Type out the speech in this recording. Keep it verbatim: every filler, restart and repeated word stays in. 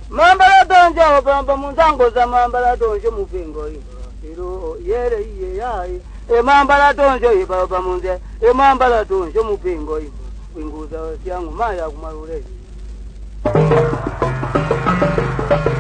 Mambala donjo bamba mundango za mambala donjo mupingo iro yere iye yai e mambala donjo ibaba munze e mambala donjo mupingo winguza yangu maya kumarure